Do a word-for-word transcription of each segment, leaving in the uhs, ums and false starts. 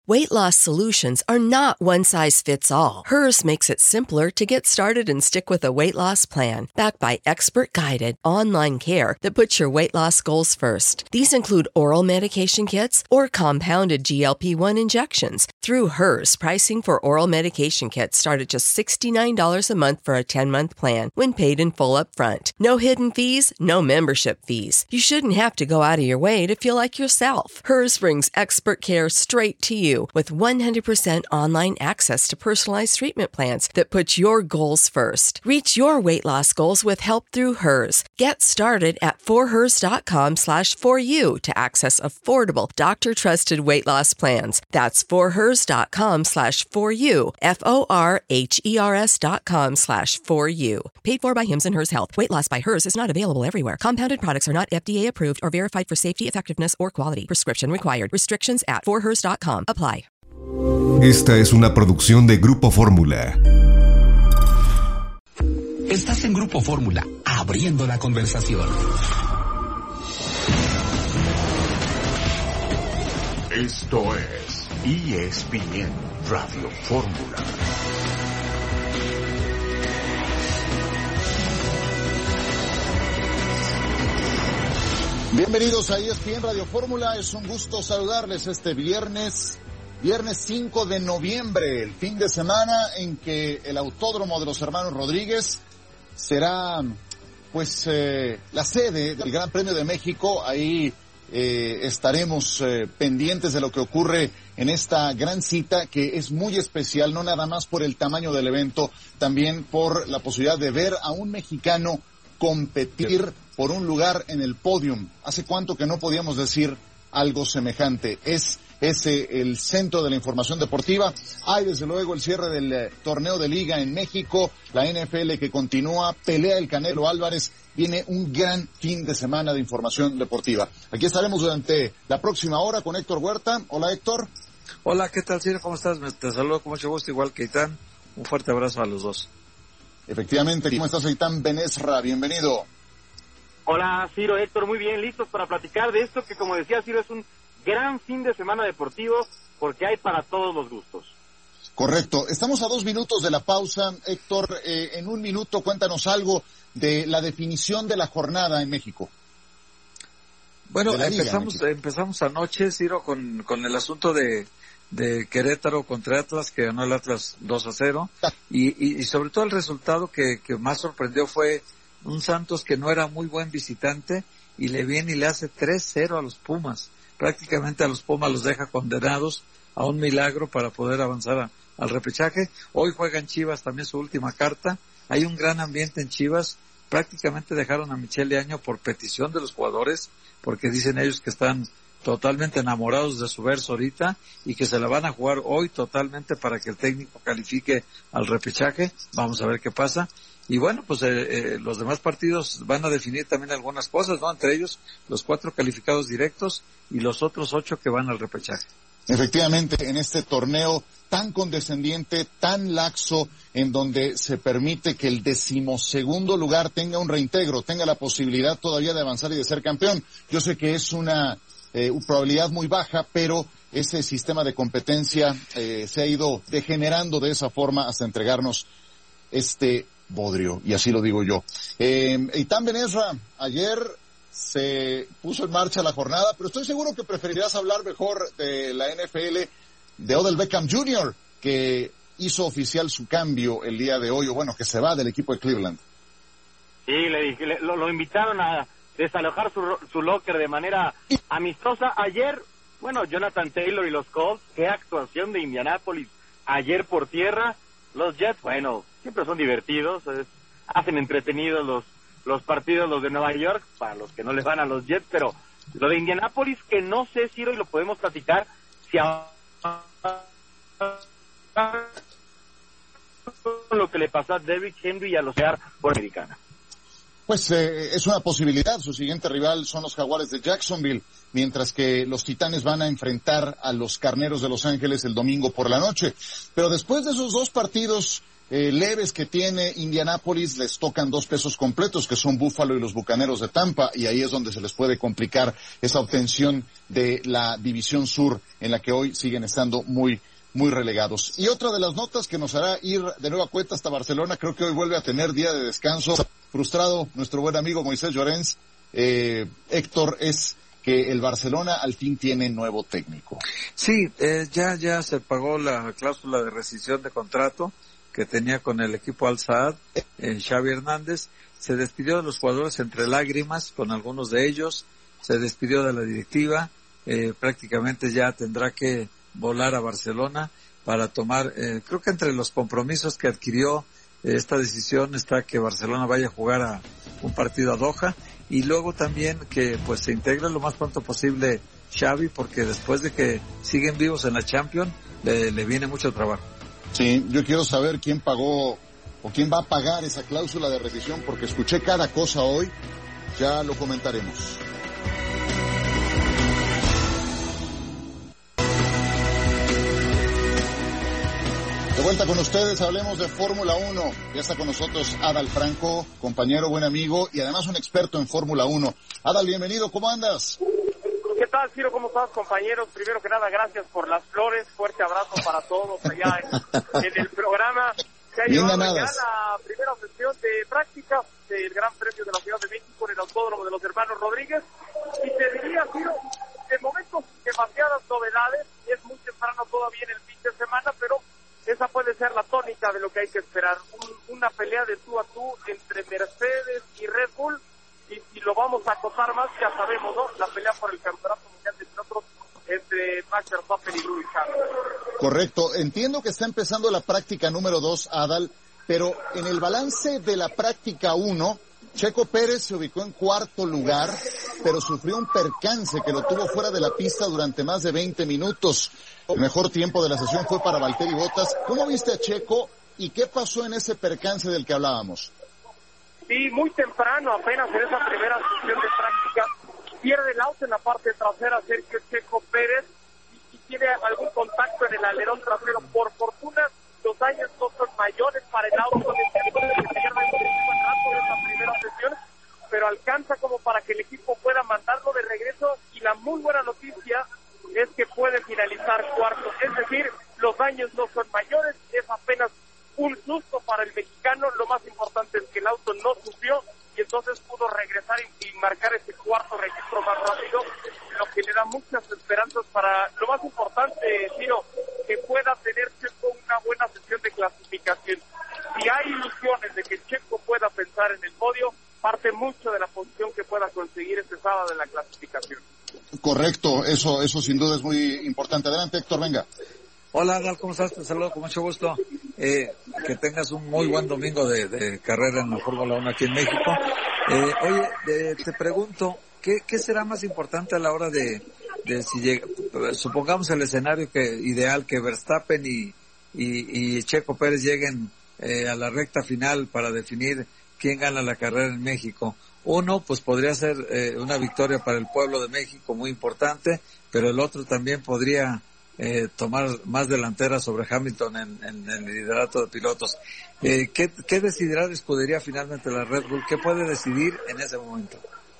Weight loss solutions are not one size fits all. Hers makes it simpler to get started and stick with a weight loss plan, backed by expert-guided online care that puts your weight loss goals first. These include oral medication kits or compounded G L P one injections. Through Hers, pricing for oral medication kits start at just sixty-nine dollars a month for a ten-month plan when paid in full upfront. No hidden fees, no membership fees. You shouldn't have to go out of your way to feel like yourself. Hers brings expert care straight to you with one hundred percent online access to personalized treatment plans that put your goals first. Reach your weight loss goals with help through Hers. Get started at forhers.com slash for you to access affordable, doctor-trusted weight loss plans. That's forhers.com slash for you, F-O-R-H-E-R-S dot com slash for you. Paid for by Hims and Hers Health. Weight loss by Hers is not available everywhere. Compounded products are not F D A approved or verified for safety, effectiveness, or quality. Prescription required. Restrictions at for hers dot com apply. Esta es una producción de Grupo Fórmula. Estás en Grupo Fórmula, abriendo la conversación. Esto es E S P N Radio Fórmula. Bienvenidos a E S P N Radio Fórmula. Es un gusto saludarles este viernes, viernes cinco de noviembre, el fin de semana en que el Autódromo de los Hermanos Rodríguez será, pues, eh, la sede del Gran Premio de México. Ahí eh, estaremos eh, pendientes de lo que ocurre en esta gran cita, que es muy especial, no nada más por el tamaño del evento, también por la posibilidad de ver a un mexicano competir por un lugar en el podium. ¿Hace cuánto que no podíamos decir algo semejante? Es ese el centro de la información deportiva. Hay desde luego el cierre del eh, torneo de liga en México, la N F L que continúa, pelea el Canelo Álvarez, viene un gran fin de semana de información deportiva. Aquí estaremos durante la próxima hora con Héctor Huerta. Hola, Héctor. Hola, ¿qué tal, Ciro? ¿Cómo estás? Te saludo con mucho gusto, igual que Itán. Un fuerte abrazo a los dos. Efectivamente, ¿cómo estás, Itán Benesra? Bienvenido. Hola, Ciro, Héctor, muy bien, listos para platicar de esto que, como decía Ciro, es un gran fin de semana deportivo porque hay para todos los gustos. Correcto. Estamos a dos minutos de la pausa. Héctor, eh, en un minuto cuéntanos algo de la definición de la jornada en México. Bueno, empezamos Liga, empezamos anoche, Ciro, con, con el asunto de, de Querétaro contra Atlas, que ganó el Atlas dos a cero, y, y, y sobre todo el resultado que, que más sorprendió fue un Santos que no era muy buen visitante y le viene y le hace tres cero a los Pumas. Prácticamente a los Pumas los deja condenados a un milagro para poder avanzar a, al repechaje. Hoy juegan Chivas también su última carta. Hay un gran ambiente en Chivas. Prácticamente dejaron a Michele Año por petición de los jugadores, porque dicen ellos que están totalmente enamorados de su verso ahorita y que se la van a jugar hoy totalmente para que el técnico califique al repechaje. Vamos a ver qué pasa. Y bueno, pues eh, eh, los demás partidos van a definir también algunas cosas, ¿no? Entre ellos los cuatro calificados directos y los otros ocho que van al repechaje. Efectivamente, en este torneo tan condescendiente, tan laxo, en donde se permite que el decimosegundo lugar tenga un reintegro, tenga la posibilidad todavía de avanzar y de ser campeón. Yo sé que es una eh, probabilidad muy baja, pero ese sistema de competencia eh, se ha ido degenerando de esa forma hasta entregarnos este bodrio, y así lo digo yo. Eh, Itán Benesra, ayer se puso en marcha la jornada, pero estoy seguro que preferirías hablar mejor de la N F L, de Odell Beckham junior, que hizo oficial su cambio el día de hoy, o bueno, que se va del equipo de Cleveland. Sí, le dije, le, lo, lo invitaron a desalojar su, su locker de manera amistosa. Ayer, bueno, Jonathan Taylor y los Colts, qué actuación de Indianápolis ayer por tierra. Los Jets, bueno, siempre son divertidos, es, hacen entretenidos los los partidos, los de Nueva York, para los que no les van a los Jets, pero lo de Indianápolis, que no sé, Ciro, y lo podemos platicar, si a lo que le pasó a Derrick Henry y a los Bears por Americana. Pues eh, es una posibilidad. Su siguiente rival son los Jaguares de Jacksonville, mientras que los Titanes van a enfrentar a los Carneros de Los Ángeles el domingo por la noche. Pero después de esos dos partidos eh, leves que tiene Indianápolis, les tocan dos pesos completos, que son Buffalo y los Bucaneros de Tampa, y ahí es donde se les puede complicar esa obtención de la División Sur, en la que hoy siguen estando muy muy relegados. Y otra de las notas que nos hará ir de nueva cuenta hasta Barcelona, creo que hoy vuelve a tener día de descanso. Frustrado nuestro buen amigo Moisés Llorens, eh, Héctor, es que el Barcelona al fin tiene nuevo técnico. Sí, eh, ya ya se pagó la cláusula de rescisión de contrato que tenía con el equipo Al Saad, eh, Xavi Hernández. Se despidió de los jugadores entre lágrimas con algunos de ellos, se despidió de la directiva, eh, prácticamente ya tendrá que volar a Barcelona para tomar, eh, creo que entre los compromisos que adquirió eh, esta decisión está que Barcelona vaya a jugar a un partido a Doha, y luego también que pues se integre lo más pronto posible Xavi, porque después de que siguen vivos en la Champions le, le viene mucho trabajo. Sí, yo quiero saber quién pagó o quién va a pagar esa cláusula de rescisión, porque escuché cada cosa hoy, ya lo comentaremos. De vuelta con ustedes, hablemos de Fórmula uno. Ya está con nosotros Adal Franco, compañero, buen amigo y además un experto en Fórmula uno. Adal, bienvenido, ¿cómo andas? ¿Qué tal, Ciro? ¿Cómo estás, compañeros? Primero que nada, gracias por las flores. Fuerte abrazo para todos allá en, en el programa. Se ha llevado ya la primera sesión de práctica del Gran Premio de la Ciudad de México en el Autódromo de los Hermanos Rodríguez. Y te diría, Ciro, de momento demasiadas novedades. Es muy temprano todavía en el fin de semana, pero esa puede ser la tónica de lo que hay que esperar. Un, una pelea de tú a tú entre Mercedes y Red Bull. Y si lo vamos a acotar más, ya sabemos, ¿no? La pelea por el campeonato mundial de pilotos entre Max Verstappen y Lewis Hamilton. Correcto. Entiendo que está empezando la práctica número dos, Adal, pero en el balance de la práctica uno, Checo Pérez se ubicó en cuarto lugar, pero sufrió un percance que lo tuvo fuera de la pista durante más de veinte minutos. El mejor tiempo de la sesión fue para Valtteri Bottas. ¿Cómo viste a Checo y qué pasó en ese percance del que hablábamos? Sí, muy temprano, apenas en esa primera sesión de práctica, pierde el auto en la parte trasera Sergio Checo Pérez y, y tiene algún contacto en el alerón trasero. Por fortuna, los daños no son mayores para el auto, que pierde el rato de esa primera sesión, pero alcanza como para que el equipo pueda mandarlo de regreso, y la muy buena noticia es que puede finalizar cuarto, es decir, los daños no son mayores, es apenas un susto para el mexicano. Lo más importante es que el auto no sufrió y entonces pudo regresar y, y marcar ese cuarto registro más rápido, lo que le da muchas esperanzas para, lo más importante, Ciro, que pueda tener Checo una buena sesión de clasificación. Si hay ilusiones de que Checo pueda pensar en el podio, parte mucho de la posición que pueda conseguir este sábado en la clasificación. Correcto, eso eso sin duda es muy importante. Adelante, Héctor, venga. Hola, Adal, ¿cómo estás? Te saludo con mucho gusto. Eh, que tengas un muy buen domingo de, de carrera en la Fórmula uno aquí en México. Eh, oye, de, te pregunto, ¿qué, ¿qué será más importante a la hora de, de si llega, supongamos el escenario que ideal, que Verstappen y, y, y Checo Pérez lleguen eh, a la recta final para definir quién gana la carrera en México? Uno, pues podría ser eh, una victoria para el pueblo de México muy importante, pero el otro también podría Eh, tomar más delantera sobre Hamilton en, en, en el liderato de pilotos. Eh, ¿qué, ¿Qué decidirá la escudería finalmente la Red Bull? ¿Qué puede decidir en ese momento?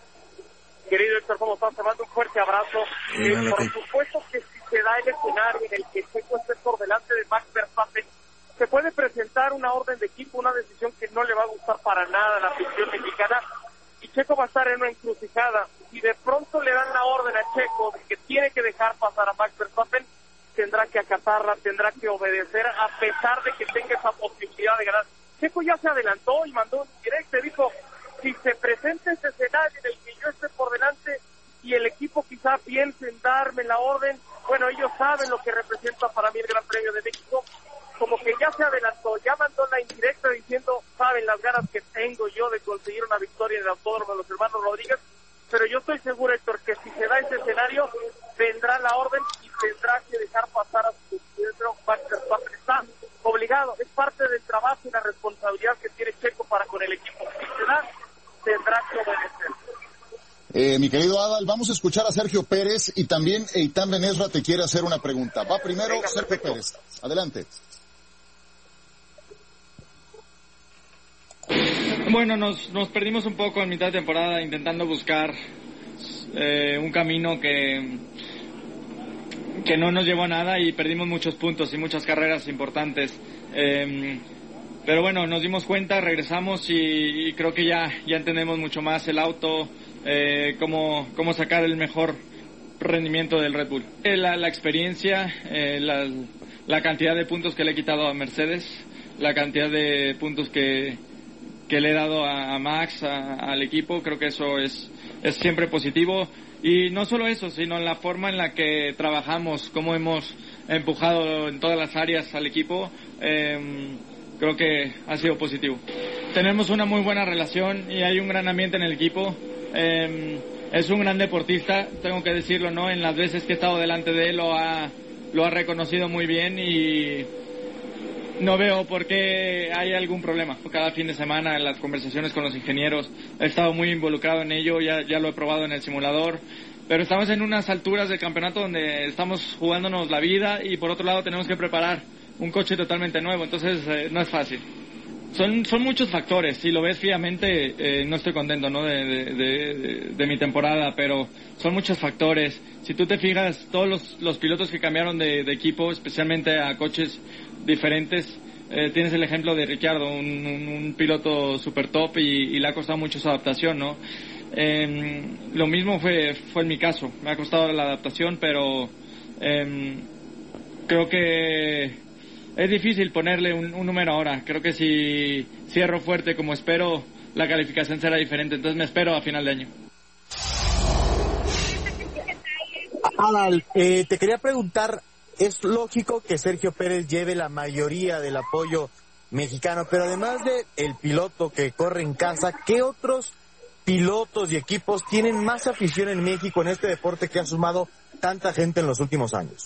Querido Héctor, ¿cómo estás? Te mando un fuerte abrazo. Eh, eh, por supuesto que si se da el escenario en el que Checo esté por delante de Max Verstappen, se puede presentar una orden de equipo, una decisión que no le va a gustar para nada a la afición mexicana, y Checo va a estar en una encrucijada. Si de pronto le dan la orden a Checo de que tiene que dejar pasar a Max Verstappen, tendrá que acatarla, tendrá que obedecer, a pesar de que tenga esa posibilidad de ganar. Checo ya se adelantó y mandó un directo y dijo, si se presenta ese escenario en el que yo esté por delante y el equipo quizá piense en darme la orden, bueno, ellos saben lo que representa para mí el Gran Premio de México, como que ya se adelantó, ya mandó la indirecta diciendo, saben las ganas que tengo yo de conseguir una victoria en el Autódromo de los Hermanos Rodríguez, pero yo estoy seguro, Héctor, que si se da ese escenario, vendrá la orden y tendrá que dejar pasar a su centro. Max Verstappen está obligado, es parte del trabajo y la responsabilidad que tiene Checo para con el equipo. Si se da, Eh, mi querido Adal, vamos a escuchar a Sergio Pérez y también Eitan Benesra te quiere hacer una pregunta. Va primero Venga, Sergio perfecto. Pérez. Adelante. Bueno, nos, nos perdimos un poco en mitad de temporada intentando buscar eh, un camino que, que no nos llevó a nada y perdimos muchos puntos y muchas carreras importantes. Eh, pero bueno, nos dimos cuenta, regresamos y, y creo que ya, ya entendemos mucho más el auto, eh, cómo, cómo sacar el mejor rendimiento del Red Bull. Eh, la, la experiencia, eh, la, la cantidad de puntos que le he quitado a Mercedes, la cantidad de puntos que, que le he dado a, a Max, a, al equipo, creo que eso es, es siempre positivo. Y no solo eso, sino la forma en la que trabajamos, cómo hemos empujado en todas las áreas al equipo, eh, creo que ha sido positivo. Tenemos una muy buena relación y hay un gran ambiente en el equipo. Eh, es un gran deportista, tengo que decirlo, ¿no? En las veces que he estado delante de él lo ha, lo ha reconocido muy bien y no veo por qué hay algún problema. Cada fin de semana en las conversaciones con los ingenieros he estado muy involucrado en ello, ya, ya lo he probado en el simulador, pero estamos en unas alturas del campeonato donde estamos jugándonos la vida y por otro lado tenemos que preparar un coche totalmente nuevo, entonces eh, no es fácil. Son, son muchos factores, si lo ves fríamente eh, no estoy contento, ¿no? de, de, de, de mi temporada, pero son muchos factores. Si tú te fijas, todos los, los pilotos que cambiaron de, de equipo, especialmente a coches diferentes, eh, tienes el ejemplo de Ricciardo, un, un, un piloto super top y, y le ha costado mucho su adaptación, ¿no? Eh, lo mismo fue, fue en mi caso, me ha costado la adaptación, pero eh, creo que es difícil ponerle un, un número ahora. Creo que si cierro fuerte como espero, la calificación será diferente. Entonces me espero a final de año. Adal, eh, te quería preguntar, es lógico que Sergio Pérez lleve la mayoría del apoyo mexicano, pero además de el piloto que corre en casa, ¿qué otros pilotos y equipos tienen más afición en México en este deporte que ha sumado tanta gente en los últimos años?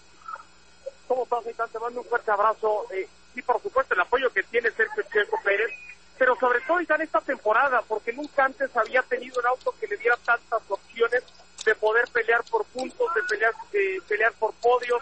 ¿Cómo estás, Eitan? Te mando un fuerte abrazo. Eh, sí, por supuesto, el apoyo que tiene Sergio Checo Pérez, pero sobre todo, Eitan, esta temporada, porque nunca antes había tenido un auto que le diera tantas opciones de poder pelear por puntos, de pelear, de pelear por podios.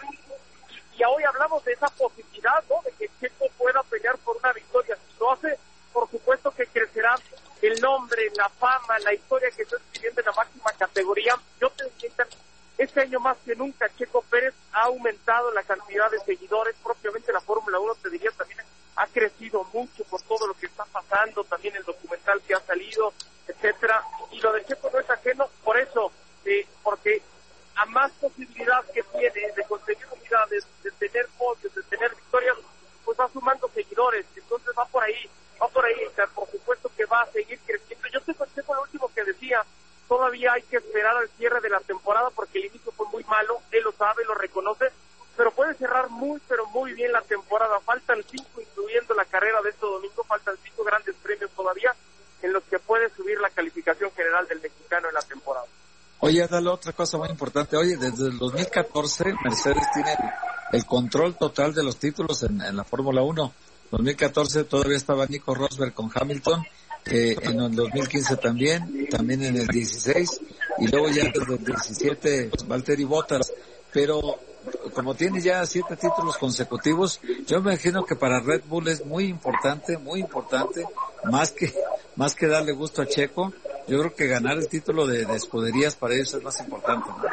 Y, y hoy hablamos de esa posibilidad, ¿no? De que Checo pueda pelear por una victoria. Si lo hace, por supuesto que crecerá el nombre, la fama, la historia que está escribiendo en la máxima categoría. Yo te diría, este año más que nunca Checo Pérez ha aumentado la cantidad de seguidores, propiamente la Fórmula uno, te diría, también ha crecido mucho por todo lo que está pasando, también el documental que ha salido, etcétera, y lo de Checo no es ajeno, por eso, eh, porque a más posibilidad que tiene de conseguir unidades, de tener podios, de tener victorias, pues va sumando seguidores, entonces va por ahí, va por ahí, por supuesto que va a seguir creciendo. Yo estoy con Checo, lo último que decía, todavía hay que esperar al cierre de la temporada porque el inicio fue muy malo, él lo sabe, lo reconoce, pero puede cerrar muy, pero muy bien la temporada. Faltan cinco, incluyendo la carrera de este domingo, faltan cinco grandes premios todavía en los que puede subir la calificación general del mexicano en la temporada. Oye, dale otra cosa muy importante. Oye, desde el dos mil catorce Mercedes tiene el control total de los títulos en, en la Fórmula uno. dos mil catorce todavía estaba Nico Rosberg con Hamilton, Eh, en el dos mil quince también, también en el dieciséis, y luego ya desde el diecisiete Valtteri Bottas, pero como tiene ya siete títulos consecutivos, yo me imagino que para Red Bull es muy importante, muy importante, más que más que darle gusto a Checo, yo creo que ganar el título de, de escuderías para ellos es más importante, ¿no?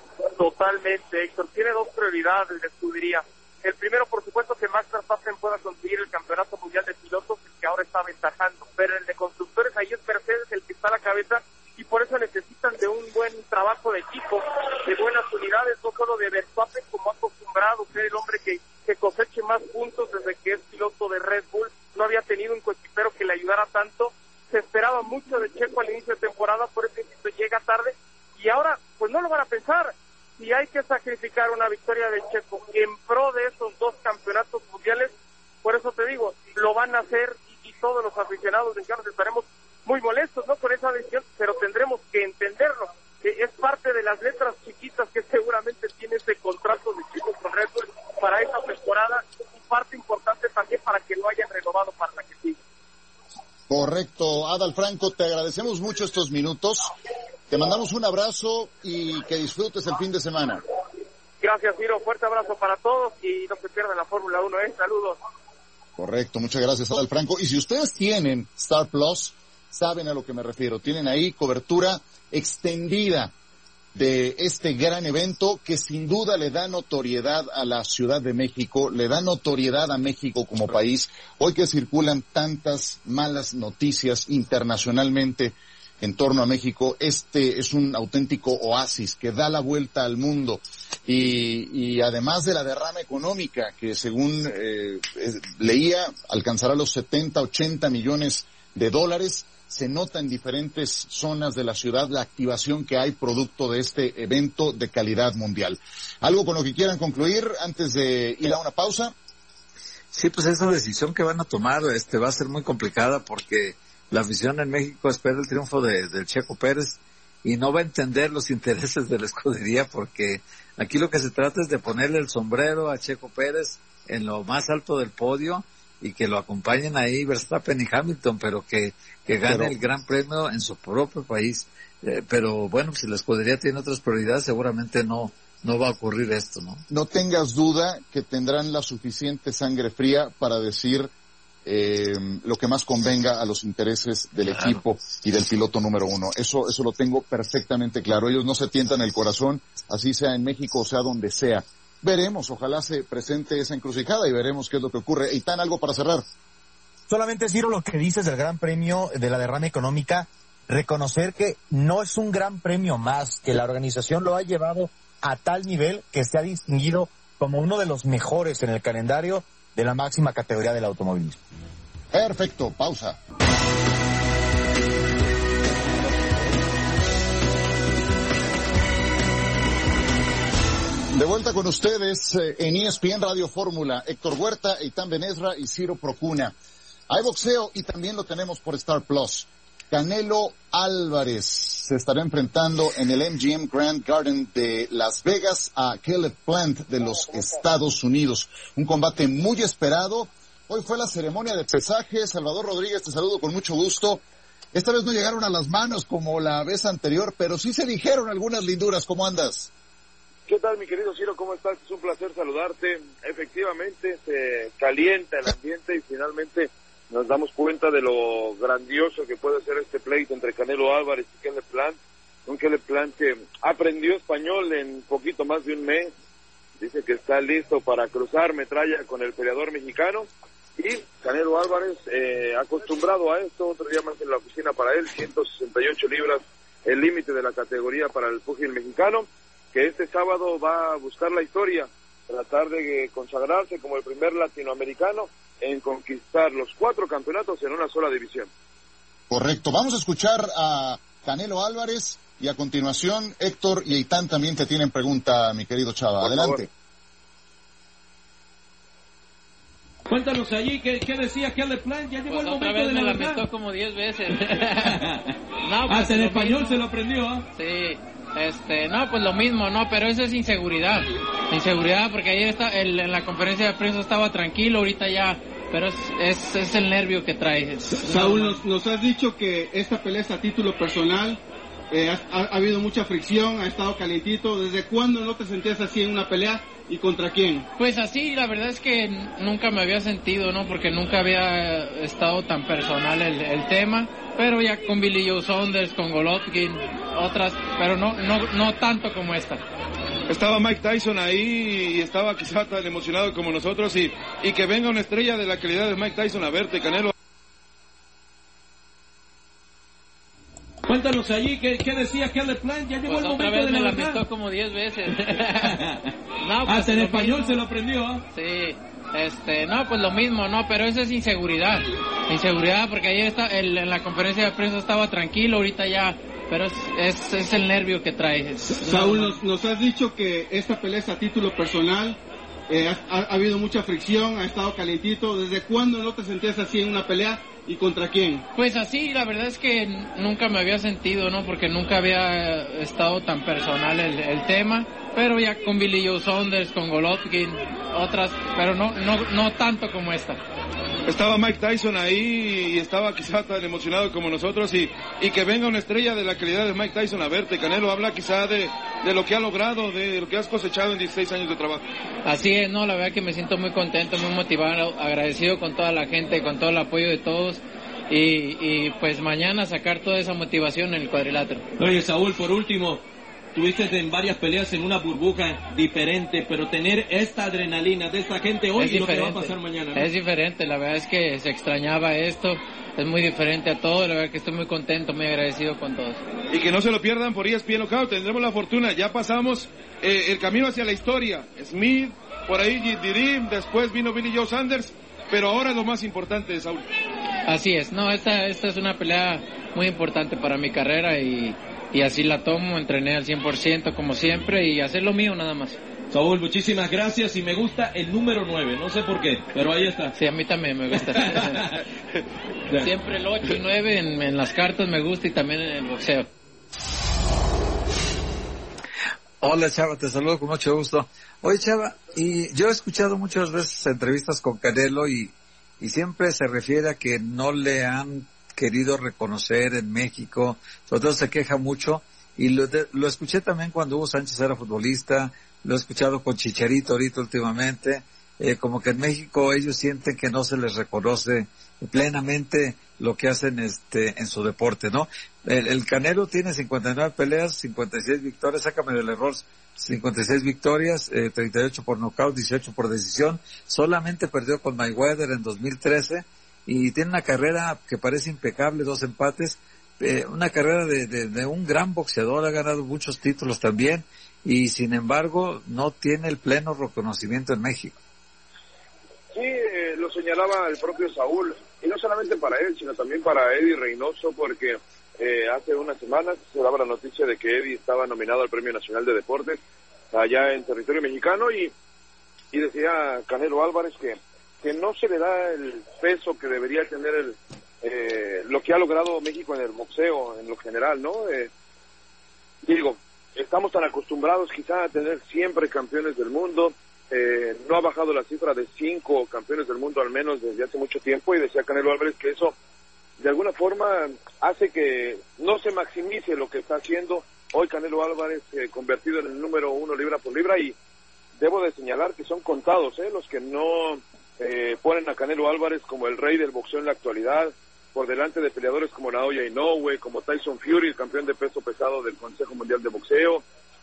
Totalmente, Héctor, tiene dos prioridades de escudería. El primero, por supuesto, que Max Verstappen pueda conseguir el campeonato mundial de pilotos, el que ahora está aventajando, pero el de constructores, ahí es Mercedes el que está a la cabeza, y por eso necesitan de un buen trabajo de equipo, de buenas unidades, no solo de Verstappen, como ha acostumbrado ser el hombre que, que coseche más puntos desde que es piloto de Red Bull. No había tenido un coequipero que le ayudara tanto, se esperaba mucho de Checo al inicio de temporada, por eso llega tarde, y ahora pues no lo van a pensar. Si hay que sacrificar una victoria de Checo en pro de esos dos campeonatos mundiales, por eso te digo, lo van a hacer, y, y todos los aficionados mexicanos estaremos muy molestos, ¿no?, con esa decisión, pero tendremos que entenderlo, que es parte de las letras chiquitas que seguramente tiene ese contrato de Checo con Red Bull para esta temporada, y parte importante también para que lo hayan renovado para la que sigue. Correcto, Adal Franco, te agradecemos mucho estos minutos. Te mandamos un abrazo y que disfrutes el fin de semana. Gracias, Ciro. Fuerte abrazo para todos y no se pierdan la Fórmula uno, ¿eh? Saludos. Correcto, muchas gracias, Adal Franco. Y si ustedes tienen Star Plus, saben a lo que me refiero. Tienen ahí cobertura extendida de este gran evento que sin duda le da notoriedad a la Ciudad de México, le da notoriedad a México como país. Hoy que circulan tantas malas noticias internacionalmente en torno a México, este es un auténtico oasis que da la vuelta al mundo. Y, y además de la derrama económica, que según eh, leía, alcanzará los setenta, ochenta millones de dólares, se nota en diferentes zonas de la ciudad la activación que hay producto de este evento de calidad mundial. ¿Algo con lo que quieran concluir antes de ir a una pausa? Sí, pues esa decisión que van a tomar este va a ser muy complicada porque la afición en México espera el triunfo de, del Checo Pérez y no va a entender los intereses de la escudería porque aquí lo que se trata es de ponerle el sombrero a Checo Pérez en lo más alto del podio y que lo acompañen ahí Verstappen y Hamilton, pero que, que gane pero, el Gran Premio en su propio país. Eh, pero bueno, si la escudería tiene otras prioridades, seguramente no no va a ocurrir esto, ¿no? No tengas duda que tendrán la suficiente sangre fría para decir eh, lo que más convenga a los intereses del claro. equipo y del piloto número uno. Eso, eso lo tengo perfectamente claro. Ellos no se tientan el corazón, así sea en México o sea donde sea. Veremos, ojalá se presente esa encrucijada y veremos qué es lo que ocurre. Y tan algo para cerrar. Solamente, Ciro, lo que dices del Gran Premio de la derrama económica, reconocer que no es un gran premio más, que la organización lo ha llevado a tal nivel que se ha distinguido como uno de los mejores en el calendario de la máxima categoría del automovilismo. Perfecto, pausa. De vuelta con ustedes eh, en E S P N Radio Fórmula, Héctor Huerta, Eitan Benesra y Ciro Procuna. Hay boxeo y también lo tenemos por Star Plus. Canelo Álvarez se estará enfrentando en el M G M Grand Garden de Las Vegas a Caleb Plant de los Estados Unidos. Un combate muy esperado. Hoy fue la ceremonia de pesaje. Salvador Rodríguez, te saludo con mucho gusto. Esta vez no llegaron a las manos como la vez anterior, pero sí se dijeron algunas linduras. ¿Cómo andas? ¿Qué tal, mi querido Ciro? ¿Cómo estás? Es un placer saludarte. Efectivamente, se calienta el ambiente y finalmente nos damos cuenta de lo grandioso que puede ser este pleito entre Canelo Álvarez y Caleb Plant. Un Caleb Plant que aprendió español en poquito más de un mes. Dice que está listo para cruzar metralla con el peleador mexicano. Y Canelo Álvarez, eh, acostumbrado a esto, otro día más en la oficina para él, ciento sesenta y ocho libras, el límite de la categoría para el púgil mexicano, que este sábado va a buscar la historia, tratar de consagrarse como el primer latinoamericano en conquistar los cuatro campeonatos en una sola división. Correcto. Vamos a escuchar a Canelo Álvarez y a continuación Héctor y Eitan también te tienen pregunta, mi querido Chava. Por Adelante. Favor. Cuéntanos allí, ¿qué, qué decía Caleb Plant? Ya llegó pues el momento vez de me la la lamentó como diez veces. No, pues hasta en español mismo. Se lo aprendió, ¿eh? Sí. Este, no, pues lo mismo, no, pero eso es inseguridad, inseguridad, porque ayer está, el, en la conferencia de prensa estaba tranquilo, ahorita ya, pero es, es, es el nervio que trae. Saúl, nos, nos has dicho que esta pelea es a título personal, eh, ha, ha, ha habido mucha fricción, ha estado calientito. ¿Desde cuándo no te sentías así en una pelea y contra quién? Pues así, la verdad es que nunca me había sentido, ¿no? Porque nunca había estado tan personal el, el tema, pero ya con Billy Joe Saunders, con Golovkin, otras, pero no, no, no tanto como esta. Estaba Mike Tyson ahí y estaba quizá tan emocionado como nosotros y, y que venga una estrella de la calidad de Mike Tyson a verte, Canelo. Cuéntanos allí, ¿qué, qué decía Caleb Plant? Ya llegó pues el otra momento vez de me la lamentó como diez veces. No, pues hasta en español mismo. Se lo aprendió, ¿eh? Sí. Este, no, pues lo mismo, no, pero eso es inseguridad, inseguridad, porque ayer está, el, en la conferencia de prensa estaba tranquilo, ahorita ya, pero es, es, es el nervio que trae. Saúl, nos, nos has dicho que esta pelea es a título personal, eh, ha, ha habido mucha fricción, ha estado calientito. ¿Desde cuándo no te sentías así en una pelea y contra quién? Pues así, la verdad es que nunca me había sentido, ¿no? Porque nunca había estado tan personal el, el tema, pero ya con Billy Joe Saunders, con Golovkin, otras, pero no, no, no tanto como esta. estaba Mike Tyson ahí y estaba quizá tan emocionado como nosotros y, y que venga una estrella de la calidad de Mike Tyson a verte. Canelo, habla quizá de, de lo que ha logrado, de lo que has cosechado en dieciséis años de trabajo. Así es, no, la verdad que me siento muy contento, muy motivado, agradecido con toda la gente, con todo el apoyo de todos y, y pues mañana sacar toda esa motivación en el cuadrilátero. Oye, Saúl, por último, tuviste en varias peleas en una burbuja diferente, pero tener esta adrenalina de esta gente hoy y lo que va a pasar mañana, ¿no? Es diferente, la verdad es que se extrañaba esto, es muy diferente a todo, la verdad que estoy muy contento, muy agradecido con todos. Y que no se lo pierdan por E S P N Knockout, tendremos la fortuna, ya pasamos eh, el camino hacia la historia, Smith, por ahí Didim, después vino Billy Joe Sanders, pero ahora es lo más importante, Saúl. Así es, no, esta, esta es una pelea muy importante para mi carrera y... y así la tomo, entrené al cien por ciento como siempre y hacer lo mío nada más. Saúl, muchísimas gracias y me gusta el número nueve, no sé por qué, pero ahí está. Sí, a mí también me gusta. Siempre el ocho y nueve en, en las cartas me gusta y también en el boxeo. Hola Chava, te saludo con mucho gusto. Oye Chava, y yo he escuchado muchas veces entrevistas con Canelo y, y siempre se refiere a que no le han querido reconocer en México, sobre todo se queja mucho, y lo, de, lo escuché también cuando Hugo Sánchez era futbolista, lo he escuchado con Chicharito ahorita últimamente, eh, como que en México ellos sienten que no se les reconoce plenamente lo que hacen este en su deporte, ¿no? El, el Canelo tiene cincuenta y nueve peleas, cincuenta y seis victorias, sácame del error, cincuenta y seis victorias, eh, treinta y ocho por nocaut, dieciocho por decisión, solamente perdió con Mayweather en dos mil trece, y tiene una carrera que parece impecable, dos empates, eh, una carrera de, de, de un gran boxeador, ha ganado muchos títulos también, y sin embargo no tiene el pleno reconocimiento en México. Sí, eh, lo señalaba el propio Saúl, y no solamente para él, sino también para Eddie Reynoso, porque eh, hace unas semanas se daba la noticia de que Eddie estaba nominado al Premio Nacional de Deportes allá en territorio mexicano, y, y decía Canelo Álvarez que que no se le da el peso que debería tener el eh, lo que ha logrado México en el boxeo en lo general, ¿no? Eh, digo, estamos tan acostumbrados quizá a tener siempre campeones del mundo, eh, no ha bajado la cifra de cinco campeones del mundo al menos desde hace mucho tiempo, y decía Canelo Álvarez que eso de alguna forma hace que no se maximice lo que está haciendo hoy Canelo Álvarez, eh, convertido en el número uno libra por libra, y debo de señalar que son contados eh, los que no Eh, ponen a Canelo Álvarez como el rey del boxeo en la actualidad, por delante de peleadores como Naoya Inoue, como Tyson Fury, el campeón de peso pesado del Consejo Mundial de Boxeo,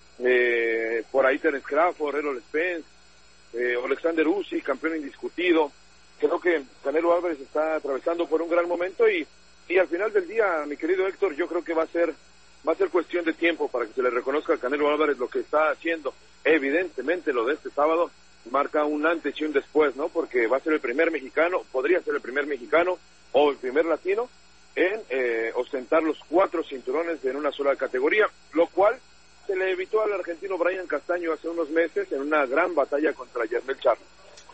eh, por ahí Terence Crawford, Errol Spence, eh, Alexander Usyk, campeón indiscutido. Creo que Canelo Álvarez está atravesando por un gran momento y, y al final del día, mi querido Héctor, yo creo que va a ser va a ser cuestión de tiempo para que se le reconozca a Canelo Álvarez lo que está haciendo. Evidentemente lo de este sábado marca un antes y un después, ¿no? Porque va a ser el primer mexicano, podría ser el primer mexicano o el primer latino en eh, ostentar los cuatro cinturones en una sola categoría, lo cual se le evitó al argentino Brian Castaño hace unos meses en una gran batalla contra Jermell Charlo.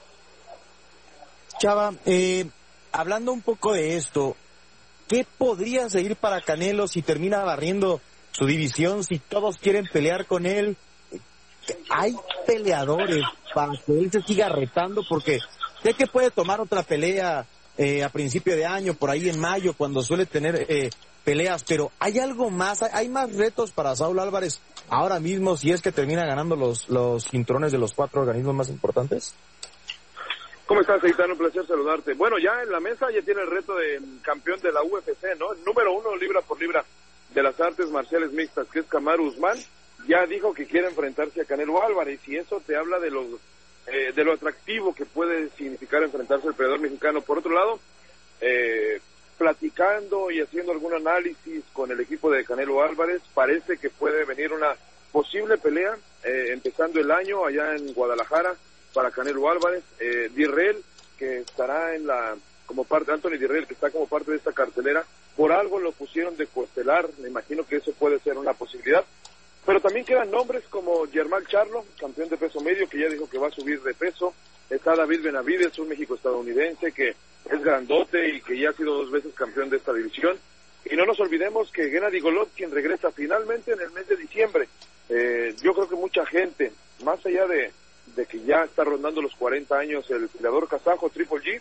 Chava, eh, hablando un poco de esto, ¿qué podría seguir para Canelo si termina barriendo su división, si todos quieren pelear con él? Hay peleadores para que él se siga retando, porque sé que puede tomar otra pelea eh, a principio de año, por ahí en mayo, cuando suele tener eh, peleas, pero ¿hay algo más? ¿Hay más retos para Saúl Álvarez ahora mismo si es que termina ganando los, los cinturones de los cuatro organismos más importantes? ¿Cómo estás, Aitano? Un placer saludarte. Bueno, ya en la mesa ya tiene el reto de campeón de la U F C, ¿no? El número uno libra por libra de las artes marciales mixtas, que es Kamaru Usman, ya dijo que quiere enfrentarse a Canelo Álvarez, y eso te habla de lo, eh, de lo atractivo que puede significar enfrentarse al peleador mexicano. Por otro lado, eh, platicando y haciendo algún análisis con el equipo de Canelo Álvarez, parece que puede venir una posible pelea, eh, empezando el año allá en Guadalajara, para Canelo Álvarez. eh, Dirrell, que estará en la, como parte, Anthony Dirrell, que está como parte de esta cartelera, por algo lo pusieron de coestelar, me imagino que eso puede ser una posibilidad. Pero también quedan nombres como Jermell Charlo, campeón de peso medio, que ya dijo que va a subir de peso. Está David Benavides, un México-estadounidense que es grandote y que ya ha sido dos veces campeón de esta división. Y no nos olvidemos que Gennady Golovkin regresa finalmente en el mes de diciembre. Eh, yo creo que mucha gente, más allá de, de que ya está rondando los cuarenta años el peleador kazajo Triple G,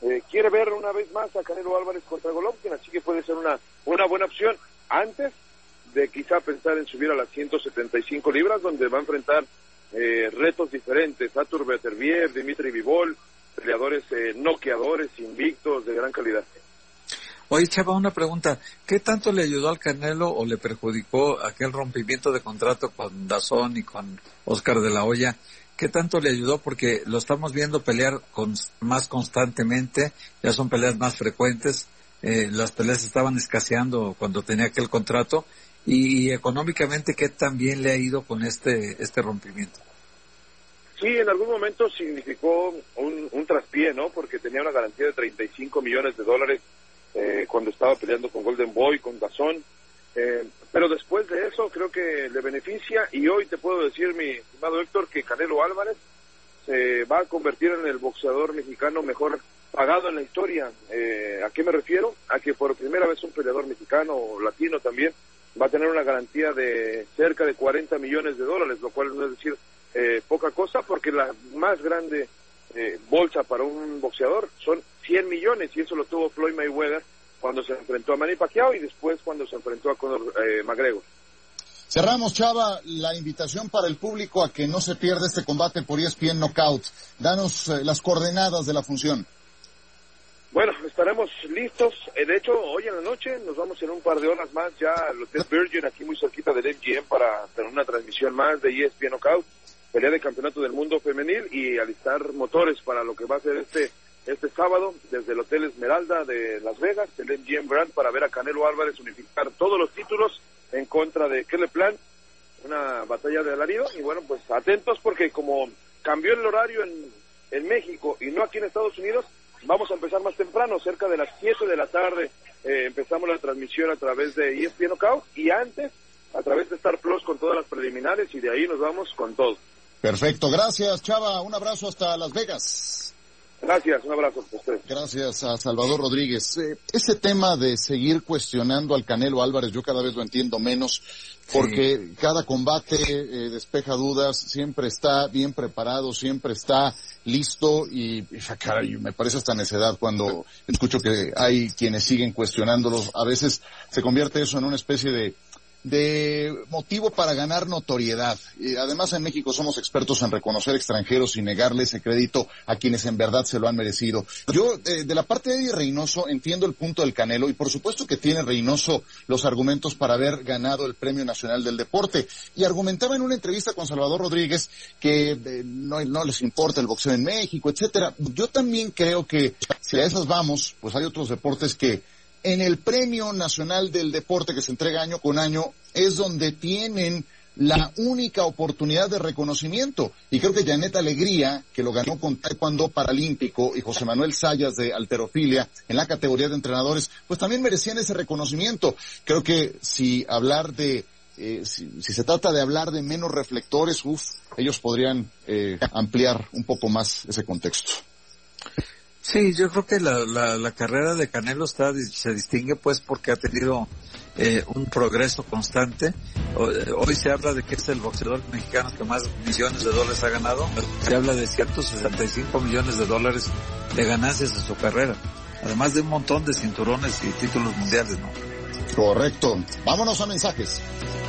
eh, quiere ver una vez más a Canelo Álvarez contra Golovkin, así que puede ser una, una buena opción antes de quizá pensar en subir a las ciento setenta y cinco libras, donde va a enfrentar eh, retos diferentes, Artur Beterbiev, Dimitri Bivol, peleadores eh, noqueadores, invictos, de gran calidad. Oye, Chava, una pregunta, ¿qué tanto le ayudó al Canelo o le perjudicó aquel rompimiento de contrato con DAZN y con Oscar de la Hoya? ¿Qué tanto le ayudó? Porque lo estamos viendo pelear con, más constantemente, ya son peleas más frecuentes, eh, las peleas estaban escaseando cuando tenía aquel contrato, y, y económicamente, ¿qué tan bien le ha ido con este este rompimiento? Sí, en algún momento significó un, un traspié, ¿no? Porque tenía una garantía de treinta y cinco millones de dólares eh, cuando estaba peleando con Golden Boy, con DAZN. Eh, pero después de eso creo que le beneficia, y hoy te puedo decir, mi estimado Héctor, que Canelo Álvarez se va a convertir en el boxeador mexicano mejor pagado en la historia. Eh, ¿A qué me refiero? A que por primera vez un peleador mexicano o latino también va a tener una garantía de cerca de cuarenta millones de dólares, lo cual no es decir eh, poca cosa, porque la más grande eh, bolsa para un boxeador son cien millones, y eso lo tuvo Floyd Mayweather cuando se enfrentó a Manny Pacquiao y después cuando se enfrentó a Conor eh, McGregor. Cerramos, Chava, la invitación para el público a que no se pierda este combate por E S P N Knockout. Danos eh, las coordenadas de la función. Bueno, estaremos listos. Eh, de hecho, hoy en la noche nos vamos en un par de horas más ya al Hotel Virgin, aquí muy cerquita del M G M, para tener una transmisión más de E S P N Knockout, pelea de campeonato del mundo femenil, y alistar motores para lo que va a ser este este sábado desde el Hotel Esmeralda de Las Vegas, el M G M Grand, para ver a Canelo Álvarez unificar todos los títulos en contra de Caleb Plant, una batalla de alarido. Y bueno, pues atentos, porque como cambió el horario en, en México y no aquí en Estados Unidos, vamos a empezar más temprano, cerca de las siete de la tarde, eh, empezamos la transmisión a través de E S P N Knockout, y antes a través de Star Plus con todas las preliminares, y de ahí nos vamos con todo. Perfecto, gracias, Chava, un abrazo hasta Las Vegas. Gracias, un abrazo a usted. Gracias a Salvador Rodríguez. Eh, ese tema de seguir cuestionando al Canelo Álvarez, yo cada vez lo entiendo menos, porque sí, cada combate eh, despeja dudas, siempre está bien preparado, siempre está listo, y, y caray, me parece hasta necedad cuando escucho que hay quienes siguen cuestionándolos. A veces se convierte eso en una especie de de motivo para ganar notoriedad. Y además, en México somos expertos en reconocer extranjeros y negarle ese crédito a quienes en verdad se lo han merecido. Yo, eh, de la parte de Eddie Reynoso, entiendo el punto del Canelo, y por supuesto que tiene Reynoso los argumentos para haber ganado el Premio Nacional del Deporte, y argumentaba en una entrevista con Salvador Rodríguez que eh, no, no les importa el boxeo en México, etcétera. Yo también creo que si a esas vamos, pues hay otros deportes que en el Premio Nacional del Deporte, que se entrega año con año, es donde tienen la única oportunidad de reconocimiento. Y creo que Janet Alegría, que lo ganó con Taekwondo Paralímpico, y José Manuel Sayas de Halterofilia en la categoría de entrenadores, pues también merecían ese reconocimiento. Creo que si hablar de, eh, si, si se trata de hablar de menos reflectores, uff, ellos podrían eh, ampliar un poco más ese contexto. Sí, yo creo que la, la, la carrera de Canelo está se distingue pues porque ha tenido eh, un progreso constante. Hoy, hoy se habla de que es el boxeador mexicano que más millones de dólares ha ganado. Se habla de ciento sesenta y cinco millones de dólares de ganancias en su carrera, además de un montón de cinturones y títulos mundiales, ¿no? Correcto. Vámonos a mensajes.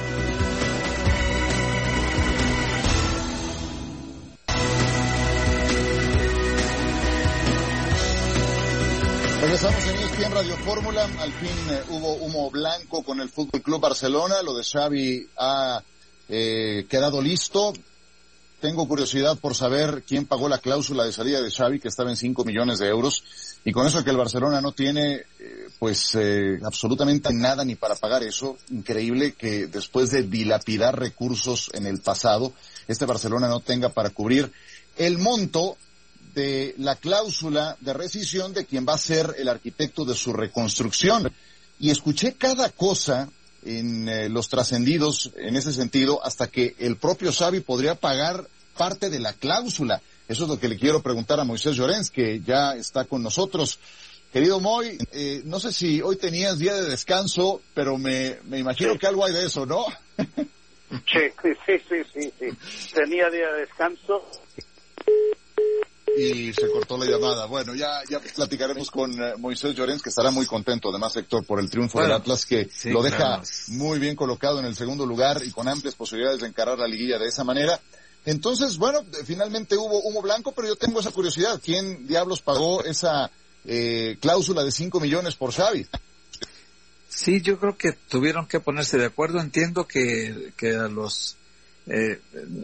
Regresamos en E S P N Radio Fórmula. Al fin eh, hubo humo blanco con el Fútbol Club Barcelona. Lo de Xavi ha eh, quedado listo. Tengo curiosidad por saber quién pagó la cláusula de salida de Xavi, que estaba en cinco millones de euros. Y con eso que el Barcelona no tiene, eh, pues, eh, absolutamente nada ni para pagar eso. Increíble que después de dilapidar recursos en el pasado, este Barcelona no tenga para cubrir el monto de la cláusula de rescisión de quien va a ser el arquitecto de su reconstrucción. Y escuché cada cosa en eh, los trascendidos en ese sentido, hasta que el propio Xavi podría pagar parte de la cláusula. Eso es lo que le quiero preguntar a Moisés Llorens, que ya está con nosotros. Querido Moy, eh, no sé si hoy tenías día de descanso, pero me, me imagino sí, que algo hay de eso, ¿no? Sí, sí, sí, sí, sí. Tenía día de descanso. y se cortó la llamada. Bueno, ya ya platicaremos con uh, Moisés Llorens, que estará muy contento, además, Héctor, por el triunfo bueno, del Atlas, que sí, lo deja claro. muy bien colocado en el segundo lugar y con amplias posibilidades de encarar la liguilla de esa manera. Entonces, bueno, finalmente hubo humo blanco, pero yo tengo esa curiosidad. ¿Quién diablos pagó esa eh, cláusula de cinco millones por Xavi? Sí, yo creo que tuvieron que ponerse de acuerdo. Entiendo que, que a los, eh,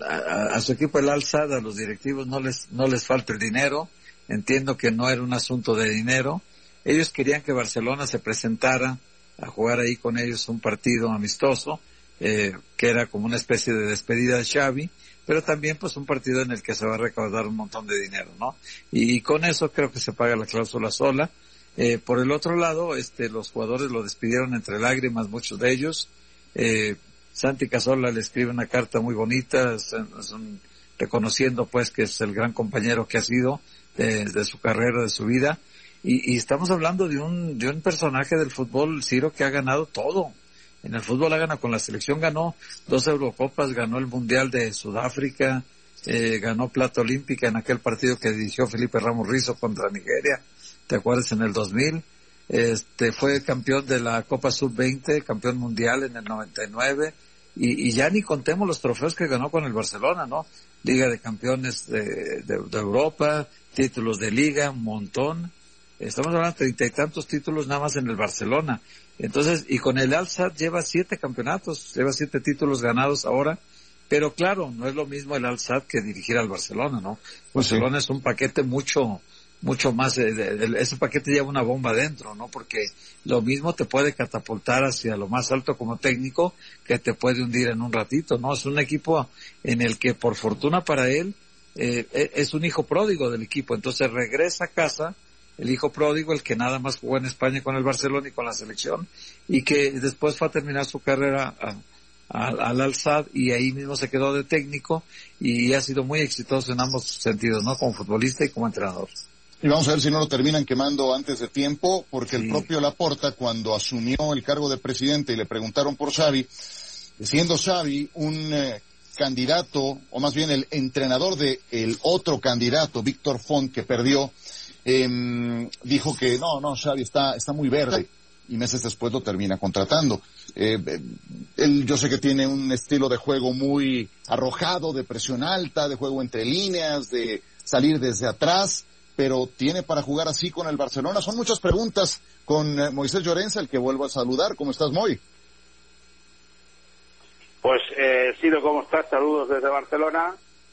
a, a su equipo el Al-Sadd, a los directivos no les, no les falta el dinero. Entiendo que no era un asunto de dinero. Ellos querían que Barcelona se presentara a jugar ahí con ellos un partido amistoso, eh, que era como una especie de despedida de Xavi, pero también pues un partido en el que se va a recaudar un montón de dinero, ¿no? Y con eso creo que se paga la cláusula sola. Eh, por el otro lado, este, los jugadores lo despidieron entre lágrimas, muchos de ellos. Eh, Santi Cazorla le escribe una carta muy bonita, es, es un, reconociendo pues que es el gran compañero que ha sido de, de su carrera, de su vida. Y, y estamos hablando de un, de un personaje del fútbol, Ciro, que ha ganado todo. En el fútbol ha ganado, con la selección ganó dos Eurocopas, ganó el Mundial de Sudáfrica, eh, ganó plata olímpica en aquel partido que dirigió Felipe Ramos Rizo contra Nigeria, ¿te acuerdas? En el dos mil. Este, fue campeón de la Copa sub veinte, campeón mundial en el noventa y nueve, y, y ya ni contemos los trofeos que ganó con el Barcelona, ¿no? Liga de Campeones de, de, de Europa, títulos de Liga, un montón. Estamos hablando de treinta y tantos títulos nada más en el Barcelona. Entonces, y con el Al-Sadd lleva siete campeonatos, lleva siete títulos ganados ahora, pero claro, no es lo mismo el Al-Sadd que dirigir al Barcelona, ¿no? Pues Barcelona sí. Es un paquete mucho, mucho más, eh, de, ese paquete lleva una bomba dentro, ¿no? Porque lo mismo te puede catapultar hacia lo más alto como técnico que te puede hundir en un ratito, ¿no? Es un equipo en el que, por fortuna para él, eh, es un hijo pródigo del equipo, entonces regresa a casa, el hijo pródigo, el que nada más jugó en España con el Barcelona y con la selección, y que después fue a terminar su carrera a, a, al Al-Sadd, y ahí mismo se quedó de técnico, y ha sido muy exitoso en ambos sentidos, ¿no? Como futbolista y como entrenador. Y vamos a ver si no lo terminan quemando antes de tiempo, porque sí. El propio Laporta, cuando asumió el cargo de presidente y le preguntaron por Xavi, siendo Xavi un eh, candidato, o más bien el entrenador de el otro candidato, Víctor Font, que perdió, Eh, dijo que no, no, Xavi está, está muy verde, y meses después lo termina contratando. Eh, él, yo sé que tiene un estilo de juego muy arrojado, de presión alta, de juego entre líneas, de salir desde atrás, pero tiene para jugar así con el Barcelona. Son muchas preguntas con eh, Moisés Llorens, el que vuelvo a saludar. ¿Cómo estás, Moy? Pues, eh, Ciro, ¿cómo estás? Saludos desde Barcelona.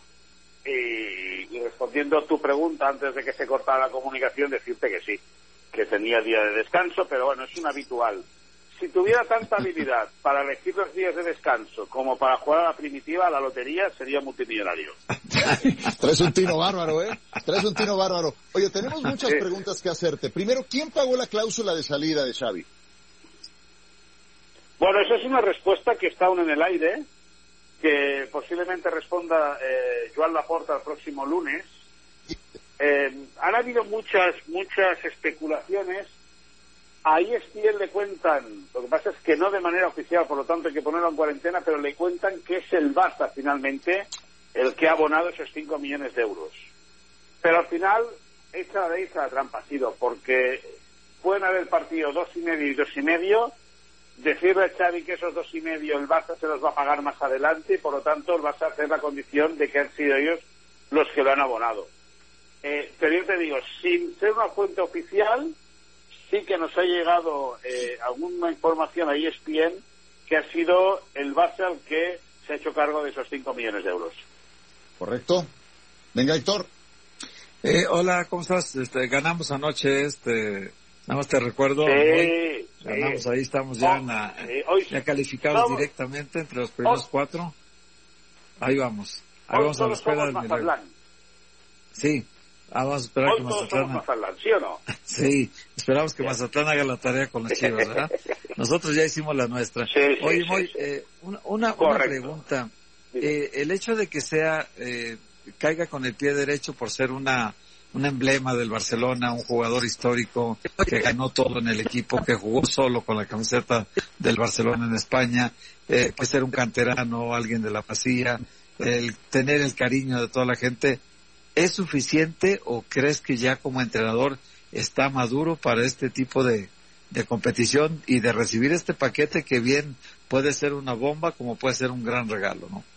Y respondiendo a tu pregunta antes de que se cortara la comunicación, decirte que sí, que tenía día de descanso, pero bueno, es un habitual. Si tuviera tanta habilidad para elegir los días de descanso como para jugar a la primitiva, a la lotería, sería multimillonario. Traes un tino bárbaro, ¿eh? Traes un tino bárbaro. Oye, tenemos muchas sí. preguntas que hacerte. Primero, ¿quién pagó la cláusula de salida de Xavi? Bueno, esa es una respuesta que está aún en el aire, que posiblemente responda eh, Joan Laporta el próximo lunes. Eh, han habido muchas, muchas especulaciones. A E S P N le cuentan, lo que pasa es que no de manera oficial, por lo tanto hay que ponerlo en cuarentena, pero le cuentan que es el Barça finalmente el que ha abonado esos cinco millones de euros. Pero al final, esa de esa trampa ha sido, porque pueden haber partido dos y medio y dos y medio, decirle a Xavi que esos dos y medio el Barça se los va a pagar más adelante, y por lo tanto el Barça hace la condición de que han sido ellos los que lo han abonado. Eh, pero yo te digo, sin ser una fuente oficial, sí que nos ha llegado eh, alguna información a E S P N que ha sido el Barça el que se ha hecho cargo de esos cinco millones de euros. Correcto. Venga, Héctor. Eh, hola, ¿cómo estás? Este, ganamos anoche, este... Nada más te recuerdo, sí, hoy, ganamos, sí. Ahí estamos ya, en la, sí, hoy, ya calificados vamos, directamente entre los primeros hoy, cuatro. Ahí vamos, ahí vamos a la espera del milagro. Sí, vamos a esperar hoy que Mazatlán... Mazatlán, ¿sí o no? Sí, esperamos que Mazatlán haga la tarea con las Chivas, ¿verdad? Nosotros ya hicimos la nuestra. Sí, sí, Oye, sí, Moy, sí. Eh, una, una, una pregunta. Eh, el hecho de que sea, eh, caiga con el pie derecho por ser una... un emblema del Barcelona, un jugador histórico que ganó todo en el equipo, que jugó solo con la camiseta del Barcelona en España, eh, que ser un canterano, alguien de la Masía, el tener el cariño de toda la gente, ¿es suficiente o crees que ya como entrenador está maduro para este tipo de, de competición y de recibir este paquete que bien puede ser una bomba como puede ser un gran regalo, ¿no?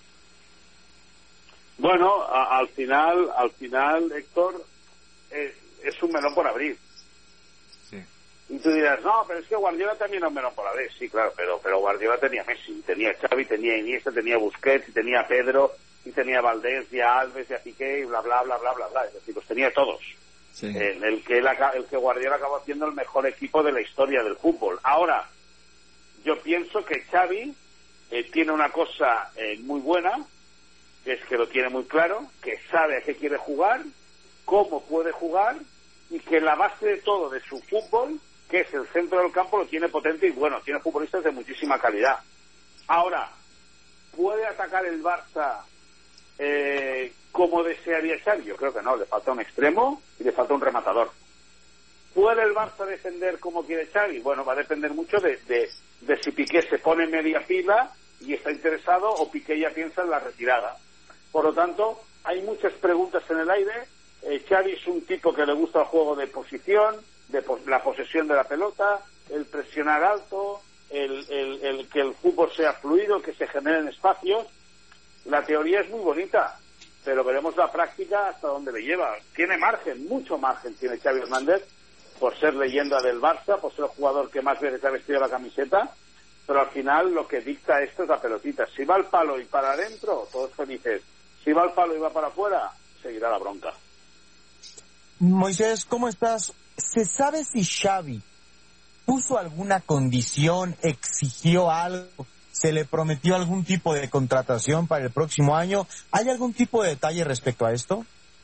Bueno, a, al final, al final, Héctor, eh, es un melón por abrir. Sí. Y tú dirás, no, pero es que Guardiola también era un melón por abrir. Sí, claro, pero, pero Guardiola tenía Messi, tenía Xavi, tenía Iniesta, tenía Busquets, y tenía Pedro, y tenía Valdés, y a Alves, y a Piqué, y bla, bla, bla, bla, bla, bla. Es decir, los tenía todos. Sí. El, el, que él, el que Guardiola acabó haciendo el mejor equipo de la historia del fútbol. Ahora, yo pienso que Xavi eh, tiene una cosa eh, muy buena, que es que lo tiene muy claro, que sabe a qué quiere jugar, cómo puede jugar, y que la base de todo de su fútbol, que es el centro del campo, lo tiene potente y bueno, tiene futbolistas de muchísima calidad. Ahora, ¿puede atacar el Barça eh, como desearía Xavi? Yo creo que no, le falta un extremo y le falta un rematador. ¿Puede el Barça defender como quiere Xavi? Bueno, va a depender mucho de, de, de si Piqué se pone en media fila y está interesado o Piqué ya piensa en la retirada. Por lo tanto, hay muchas preguntas en el aire. Eh, Xavi es un tipo que le gusta el juego de posición, de pos- la posesión de la pelota, el presionar alto, el, el, el que el fútbol sea fluido, que se generen espacios. La teoría es muy bonita, pero veremos la práctica hasta dónde le lleva. Tiene margen, mucho margen tiene Xavi Hernández, por ser leyenda del Barça, por ser el jugador que más veces ha vestido la camiseta, pero al final lo que dicta esto es la pelotita. Si va al palo y para adentro, todos felices. Si va al palo y va para afuera, seguirá la bronca. Moisés, ¿cómo estás? ¿Se sabe si Xavi puso alguna condición, exigió algo, se le prometió algún tipo de contratación para el próximo año? ¿Hay algún tipo de detalle respecto a esto?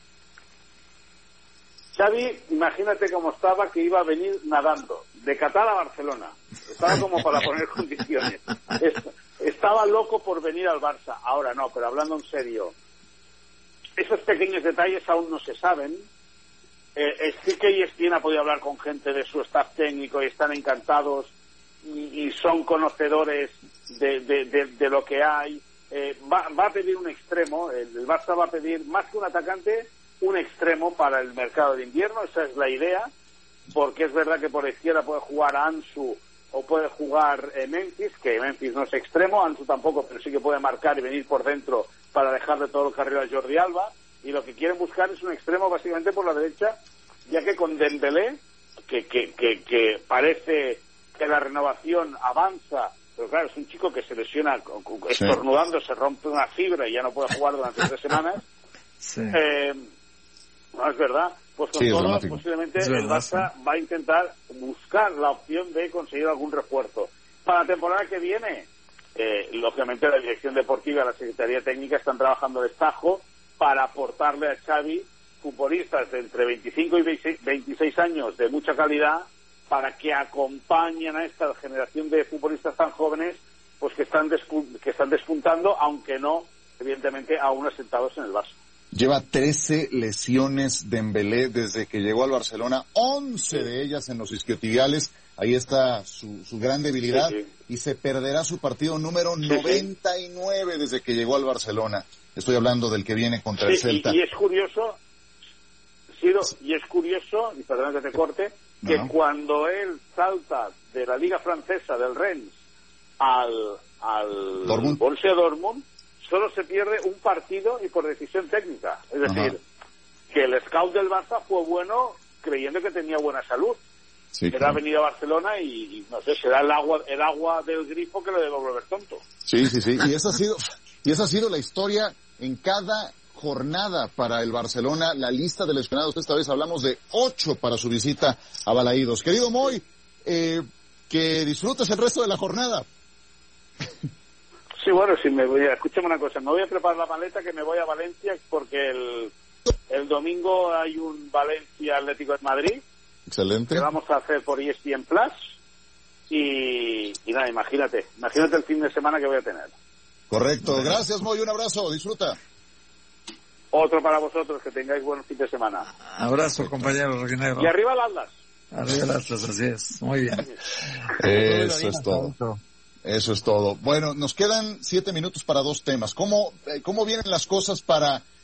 Xavi, imagínate cómo estaba, que iba a venir nadando, de Qatar a Barcelona. Estaba como para poner condiciones. Estaba loco por venir al Barça. Ahora no, pero hablando en serio, esos pequeños detalles aún no se saben. Eh, sí que E S P N ha podido hablar con gente de su staff técnico y están encantados y, y son conocedores de, de, de, de lo que hay. Eh, va, va a pedir un extremo, el, el Barça va a pedir más que un atacante, un extremo para el mercado de invierno, esa es la idea, porque es verdad que por izquierda puede jugar Ansu o puede jugar eh, Memphis, que Memphis no es extremo, Ansu tampoco, pero sí que puede marcar y venir por dentro para dejarle todo el carril a Jordi Alba, y lo que quieren buscar es un extremo básicamente por la derecha, ya que con Dembélé, que, que, que, que parece que la renovación avanza, pero claro, es un chico que se lesiona estornudando, sí. Se rompe una fibra y ya no puede jugar durante tres semanas. Sí. Eh, no es verdad, pues con sí, todo posiblemente es el Barça sí. va a intentar buscar la opción de conseguir algún refuerzo. Para la temporada que viene, eh, lógicamente la dirección deportiva y la Secretaría Técnica están trabajando de tajo para aportarle a Xavi futbolistas de entre veinticinco y veintiséis años de mucha calidad para que acompañen a esta generación de futbolistas tan jóvenes pues que están despunt- que están despuntando, aunque no, evidentemente, aún asentados en el Barça. Lleva trece lesiones Dembélé desde que llegó al Barcelona, once de ellas en los isquiotibiales. Ahí está su, su gran debilidad, sí, sí. Y se perderá su partido número sí, noventa y nueve sí. desde que llegó al Barcelona. Estoy hablando del que viene contra sí, el Celta. Y, y es curioso, Ciro, y es curioso, y perdón que te corte, que no. cuando él salta de la Liga Francesa, del Rennes, al, al Dortmund. Borussia Dortmund, solo se pierde un partido y por decisión técnica. Es decir, Ajá. que el scout del Barça fue bueno creyendo que tenía buena salud. Sí, Era claro. venido a Barcelona y, y, no sé, será el agua el agua del grifo que le debe volver tonto. Sí, sí, sí. Y esa ha sido, y esa ha sido la historia en cada jornada para el Barcelona. La lista de lesionados, esta vez hablamos de ocho para su visita a Balaídos. Querido Moy, eh, que disfrutes el resto de la jornada. Sí, bueno, si me voy a, escúchame una cosa, me voy a preparar la maleta que me voy a Valencia porque el, el domingo hay un Valencia Atlético de Madrid. Excelente. Que vamos a hacer por E S P N Plus y, y nada, imagínate, imagínate el fin de semana que voy a tener. Correcto, gracias Moy, un abrazo, disfruta. Otro para vosotros, que tengáis buen fin de semana. Abrazo, compañero Roquinegro. Y arriba el Atlas. Arriba el Atlas, así es, muy bien. Eso es todo. Eso es todo. Bueno, nos quedan siete minutos para dos temas. ¿Cómo, eh, cómo vienen las cosas para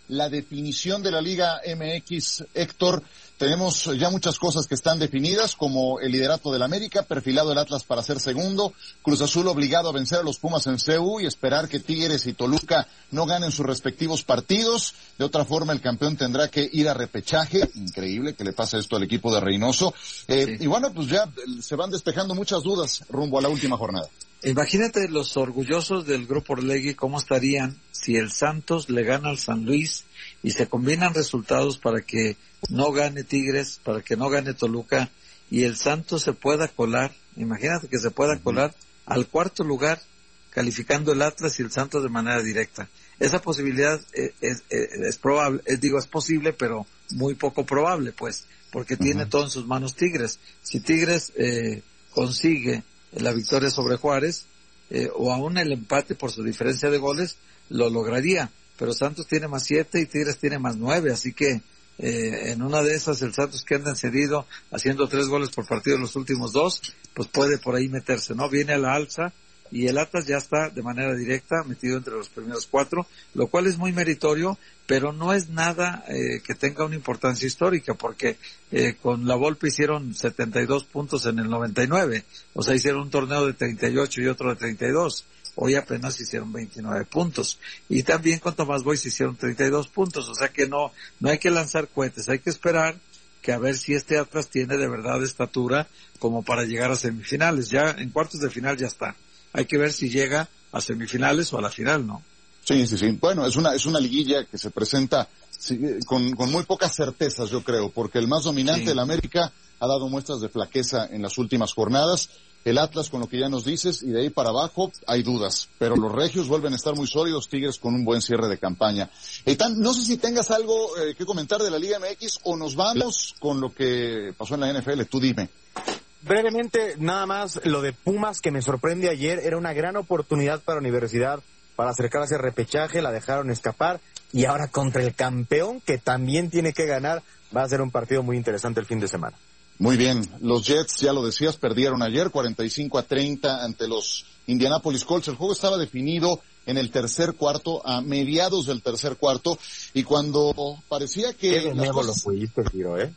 la definición de la Liga M X, Héctor. Tenemos ya muchas cosas que están definidas, como el liderato del América, perfilado el Atlas para ser segundo, Cruz Azul obligado a vencer a los Pumas en C U y esperar que Tigres y Toluca no ganen sus respectivos partidos. De otra forma, el campeón tendrá que ir a repechaje. Increíble que le pase esto al equipo de Reynoso. Eh, sí. Y bueno, pues ya se van despejando muchas dudas rumbo a la última jornada. Imagínate los orgullosos del Grupo Orlegui cómo estarían si el Santos le gana al San Luis y se combinan resultados para que no gane Tigres, para que no gane Toluca y el Santos se pueda colar. Imagínate que se pueda colar al cuarto lugar, calificando el Atlas y el Santos de manera directa. Esa posibilidad es, es, es probable, es, digo, es posible, pero muy poco probable, pues, porque uh-huh. tiene todo en sus manos Tigres. Si Tigres eh, consigue la victoria sobre Juárez, eh, o aún el empate por su diferencia de goles, lo lograría. Pero Santos tiene más siete y Tigres tiene más nueve, así que eh, en una de esas el Santos, que anda encedido haciendo tres goles por partido en los últimos dos, pues puede por ahí meterse, ¿no? Viene a la alza y el Atlas ya está de manera directa metido entre los primeros cuatro, lo cual es muy meritorio, pero no es nada eh, que tenga una importancia histórica, porque eh, con la Volpe hicieron setenta y dos puntos en el noventa y nueve, o sea, hicieron un torneo de treinta y ocho y otro de treinta y dos. Hoy apenas hicieron veintinueve puntos. Y también con Tomás Boy se hicieron treinta y dos puntos. O sea que no, no hay que lanzar cohetes. Hay que esperar que a ver si este Atlas tiene de verdad estatura como para llegar a semifinales. Ya en cuartos de final ya está. Hay que ver si llega a semifinales o a la final, ¿no? Sí, sí, sí. Bueno, es una, es una liguilla que se presenta sí, con, con muy pocas certezas, yo creo, porque el más dominante, sí. el América, ha dado muestras de flaqueza en las últimas jornadas. El Atlas, con lo que ya nos dices, y de ahí para abajo hay dudas, pero los regios vuelven a estar muy sólidos, Tigres con un buen cierre de campaña. Eitan, no sé si tengas algo eh, que comentar de la Liga M X o nos vamos con lo que pasó en la N F L, tú dime. Brevemente, nada más, lo de Pumas que me sorprende ayer, era una gran oportunidad para la Universidad para acercarse al repechaje, la dejaron escapar, y ahora contra el campeón, que también tiene que ganar, va a ser un partido muy interesante el fin de semana. Muy bien, los Jets, ya lo decías, perdieron ayer cuarenta y cinco a treinta ante los Indianapolis Colts. El juego estaba definido en el tercer cuarto, a mediados del tercer cuarto, y cuando parecía que... Qué de nuevo cosas... lo fuiste, Giro, ¿eh?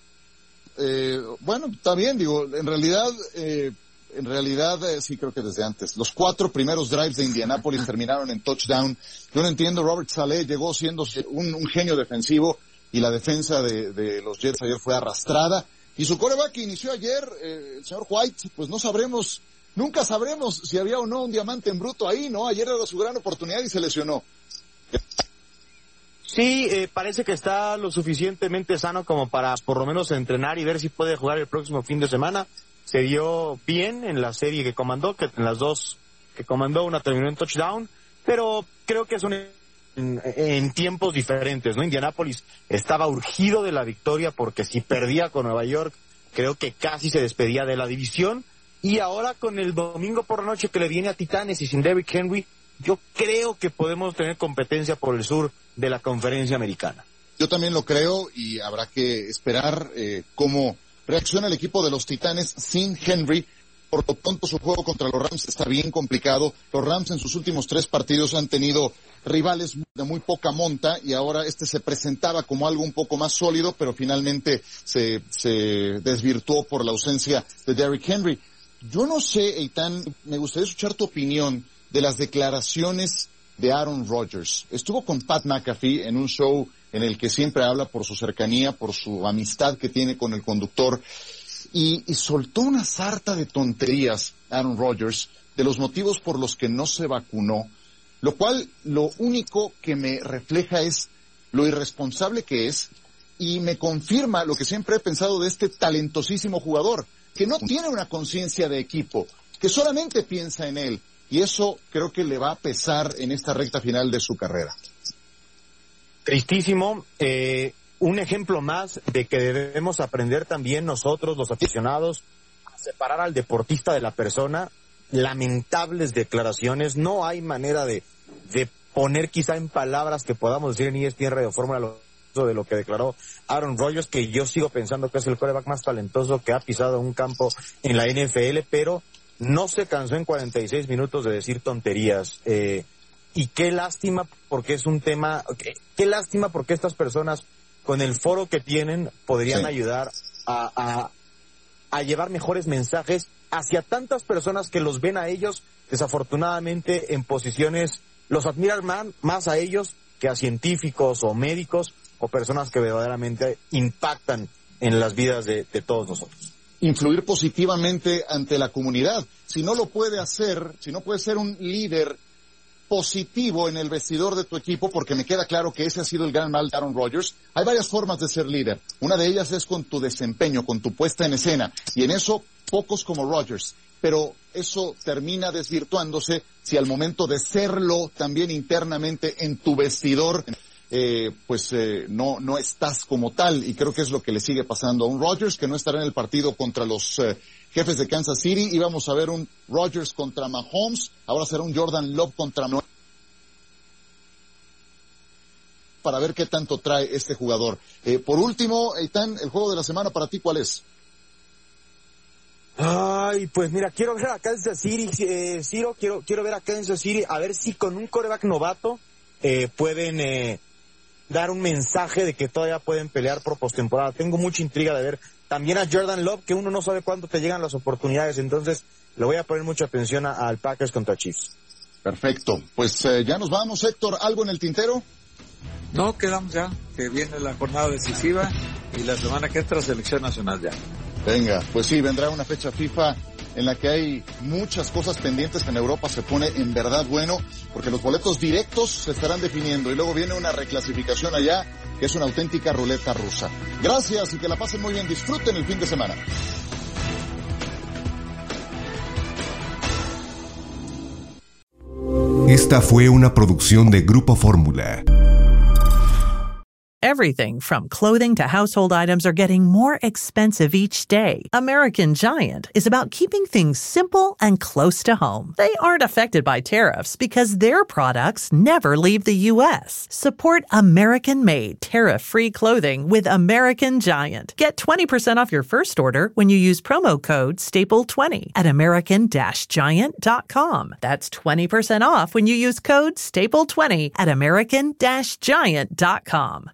Eh, bueno, está bien, digo, en realidad, eh, en realidad eh, sí creo que desde antes. Los cuatro primeros drives de Indianapolis terminaron en touchdown. Yo no entiendo, Robert Saleh llegó siendo un, un genio defensivo, y la defensa de, de los Jets ayer fue arrastrada. Y su quarterback que inició ayer, eh, el señor White, pues no sabremos, nunca sabremos si había o no un diamante en bruto ahí, ¿no? Ayer era su gran oportunidad y se lesionó. Sí, eh, parece que está lo suficientemente sano como para por lo menos entrenar y ver si puede jugar el próximo fin de semana. Se dio bien en la serie que comandó, que en las dos que comandó, una terminó en touchdown, pero creo que son en, en tiempos diferentes, ¿no? Indianapolis estaba urgido de la victoria porque si perdía con Nueva York, creo que casi se despedía de la división, y ahora con el domingo por la noche que le viene a Titanes y sin Derrick Henry, yo creo que podemos tener competencia por el sur de la conferencia americana. Yo también lo creo, y habrá que esperar eh, cómo reacciona el equipo de los Titanes sin Henry. Por lo pronto su juego contra los Rams está bien complicado. Los Rams en sus últimos tres partidos han tenido rivales de muy poca monta, y ahora este se presentaba como algo un poco más sólido, pero finalmente se, se desvirtuó por la ausencia de Derrick Henry. Yo no sé, Eitan, me gustaría escuchar tu opinión de las declaraciones de Aaron Rodgers. Estuvo con Pat McAfee en un show en el que siempre habla por su cercanía, por su amistad que tiene con el conductor, y, y soltó una sarta de tonterías, Aaron Rodgers, de los motivos por los que no se vacunó, lo cual lo único que me refleja es lo irresponsable que es, y me confirma lo que siempre he pensado de este talentosísimo jugador, que no tiene una conciencia de equipo, que solamente piensa en él, y eso creo que le va a pesar en esta recta final de su carrera. Tristísimo, eh, un ejemplo más de que debemos aprender también nosotros, los aficionados, a separar al deportista de la persona. Lamentables declaraciones, no hay manera de, de poner quizá en palabras que podamos decir en E S P N Radio Fórmula lo, de lo que declaró Aaron Rodgers, que yo sigo pensando que es el quarterback más talentoso que ha pisado un campo en la N F L, pero no se cansó en cuarenta y seis minutos de decir tonterías. Eh, y qué lástima porque es un tema, qué, qué lástima porque estas personas con el foro que tienen podrían sí. ayudar a, a, a llevar mejores mensajes hacia tantas personas que los ven a ellos, desafortunadamente, en posiciones, los admiran más, más a ellos que a científicos o médicos o personas que verdaderamente impactan en las vidas de, de todos nosotros. Influir positivamente ante la comunidad. Si no lo puede hacer, si no puede ser un líder positivo en el vestidor de tu equipo, porque me queda claro que ese ha sido el gran mal de Aaron Rodgers, hay varias formas de ser líder. Una de ellas es con tu desempeño, con tu puesta en escena, y en eso pocos como Rodgers, pero eso termina desvirtuándose si al momento de serlo también internamente en tu vestidor, eh, pues eh, no no estás como tal, y creo que es lo que le sigue pasando a un Rodgers, que no estará en el partido contra los eh, Jefes de Kansas City. Íbamos a ver un Rodgers contra Mahomes, ahora será un Jordan Love contra Mahomes, para ver qué tanto trae este jugador. Eh, por último, Eitan, el juego de la semana para ti, ¿cuál es? Ay, pues mira, quiero ver a Kansas City, eh, Ciro, quiero quiero ver a Kansas City, a ver si con un quarterback novato eh, pueden eh, dar un mensaje de que todavía pueden pelear por postemporada. Tengo mucha intriga de ver también a Jordan Love, que uno no sabe cuándo te llegan las oportunidades, entonces le voy a poner mucha atención a, al Packers contra Chiefs. Perfecto, pues eh, ya nos vamos, Héctor, ¿algo en el tintero? No, quedamos ya, que viene la jornada decisiva y la semana que entra selección nacional ya. Venga, pues sí, vendrá una fecha FIFA en la que hay muchas cosas pendientes, que en Europa se pone en verdad bueno, porque los boletos directos se estarán definiendo y luego viene una reclasificación allá, que es una auténtica ruleta rusa. Gracias y que la pasen muy bien, disfruten el fin de semana. Esta fue una producción de Grupo Fórmula. Everything from clothing to household items are getting more expensive each day. American Giant is about keeping things simple and close to home. They aren't affected by tariffs because their products never leave the U S. Support American-made, tariff-free clothing with American Giant. Get twenty percent off your first order when you use promo code staple twenty at american giant dot com. That's twenty percent off when you use code staple twenty at american giant dot com.